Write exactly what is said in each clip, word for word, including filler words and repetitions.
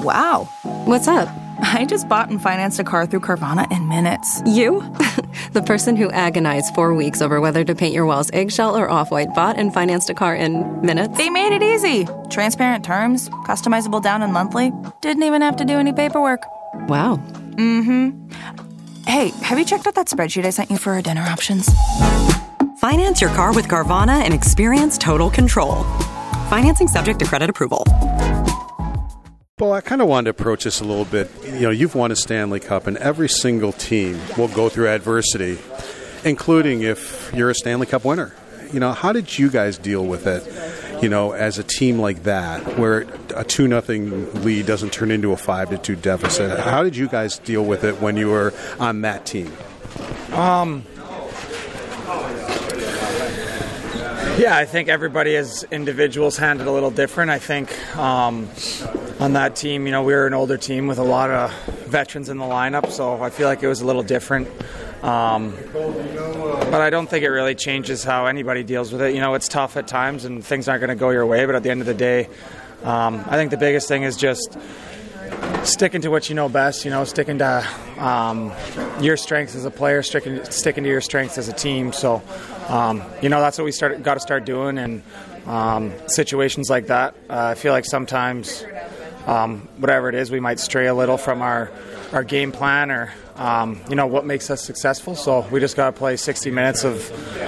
Wow. What's up? I just bought and financed a car through Carvana in minutes. You? The person who agonized four weeks over whether to paint your walls eggshell or off-white bought and financed a car in minutes? They made it easy. Transparent terms, customizable down and monthly. Didn't even have to do any paperwork. Wow. Mm-hmm. Hey, have you checked out that spreadsheet I sent you for our dinner options? Finance your car with Carvana and experience total control. Financing subject to credit approval. Well, I kind of wanted to approach this a little bit. You know, you've won a Stanley Cup, and every single team will go through adversity, including if you're a Stanley Cup winner. You know, how did you guys deal with it, you know, as a team like that, where a two nothing lead doesn't turn into a five to two deficit? How did you guys deal with it when you were on that team? Um... Yeah, I think everybody as individuals handled it a little different. I think um, on that team, you know, we were an older team with a lot of veterans in the lineup, so I feel like it was a little different. Um, but I don't think it really changes how anybody deals with it. You know, it's tough at times and things aren't going to go your way, but at the end of the day, um, I think the biggest thing is just sticking to what you know best, you know, sticking to um, your strengths as a player, sticking, sticking to your strengths as a team. So, um, you know, that's what we started, got to start doing. And um, situations like that, uh, I feel like sometimes, um, whatever it is, we might stray a little from our, our game plan or, um, you know, what makes us successful. So we just got to play sixty minutes of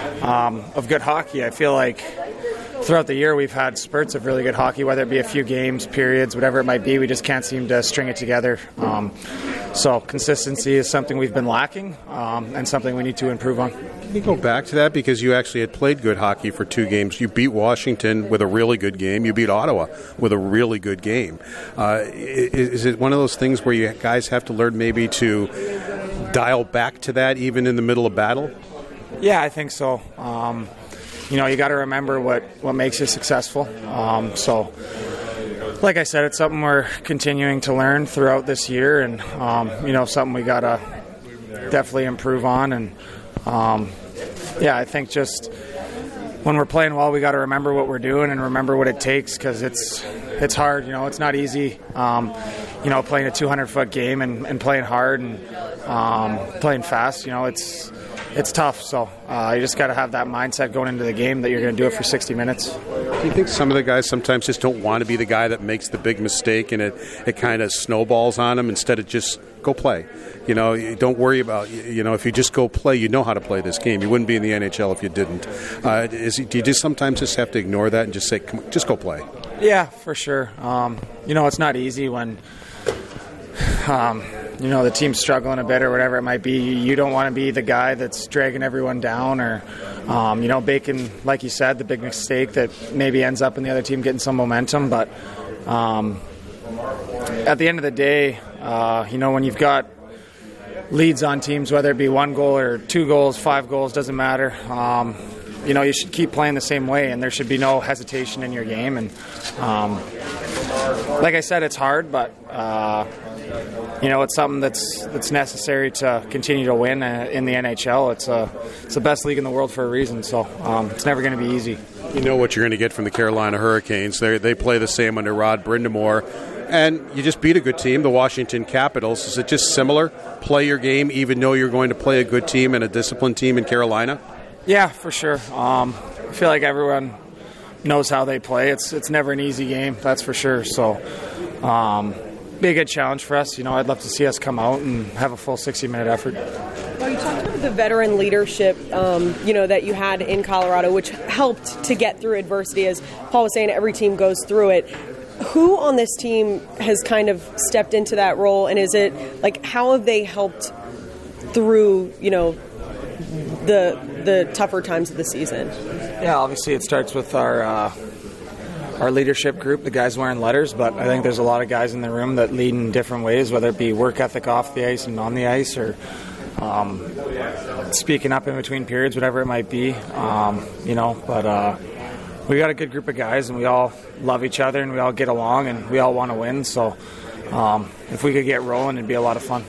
um, of good hockey. I feel like throughout the year, we've had spurts of really good hockey, whether it be a few games, periods, whatever it might be. We just can't seem to string it together. Um, so consistency is something we've been lacking um, and something we need to improve on. Can you go back to that? Because you actually had played good hockey for two games. You beat Washington with a really good game. You beat Ottawa with a really good game. Uh, is it one of those things where you guys have to learn maybe to dial back to that even in the middle of battle? Yeah, I think so. Um, You know, you got to remember what, what makes you successful. Um, so, like I said, it's something we're continuing to learn throughout this year, and um, you know, something we got to definitely improve on. And um, yeah, I think just when we're playing well, we got to remember what we're doing and remember what it takes, because it's it's hard. You know, it's not easy. Um, you know, playing a two hundred foot game and, and playing hard and um, playing fast. You know, it's. It's tough, so uh, you just got to have that mindset going into the game that you're going to do it for sixty minutes. Do you think some of the guys sometimes just don't want to be the guy that makes the big mistake and it, it kind of snowballs on them instead of just go play? You know, you don't worry about, you know, if you just go play, you know how to play this game. You wouldn't be in the N H L if you didn't. Uh, is, do you just sometimes just have to ignore that and just say, come on, just go play? Yeah, for sure. Um, you know, it's not easy when... Um, you know, the team's struggling a bit or whatever it might be. You don't want to be the guy that's dragging everyone down or, um, you know, making, like you said, the big mistake that maybe ends up in the other team getting some momentum. But um, at the end of the day, uh, you know, when you've got leads on teams, whether it be one goal or two goals, five goals, doesn't matter. Um, you know, you should keep playing the same way, and there should be no hesitation in your game. And um, like I said, it's hard, but... Uh, You know, it's something that's that's necessary to continue to win in the N H L. It's a it's the best league in the world for a reason, so um, it's never going to be easy. You know what you're going to get from the Carolina Hurricanes. They they play the same under Rod Brind'Amour, and you just beat a good team, the Washington Capitals. Is it just similar? Play your game, even though you're going to play a good team and a disciplined team in Carolina. Yeah, for sure. Um, I feel like everyone knows how they play. It's it's never an easy game, that's for sure. So. Um, Be a good challenge for us. You know, I'd love to see us come out and have a full sixty minute effort. Well, you talked about the veteran leadership, um, you know, that you had in Colorado, which helped to get through adversity. As Paul was saying, every team goes through it. Who on this team has kind of stepped into that role, and is it like how have they helped through, you know, the the tougher times of the season? Yeah, obviously it starts with our. Uh, Our leadership group, the guys wearing letters, but I think there's a lot of guys in the room that lead in different ways, whether it be work ethic off the ice and on the ice, or um, speaking up in between periods, whatever it might be. Um, you know, but uh, we got a good group of guys, and we all love each other, and we all get along, and we all want to win. So um, if we could get rolling, it'd be a lot of fun.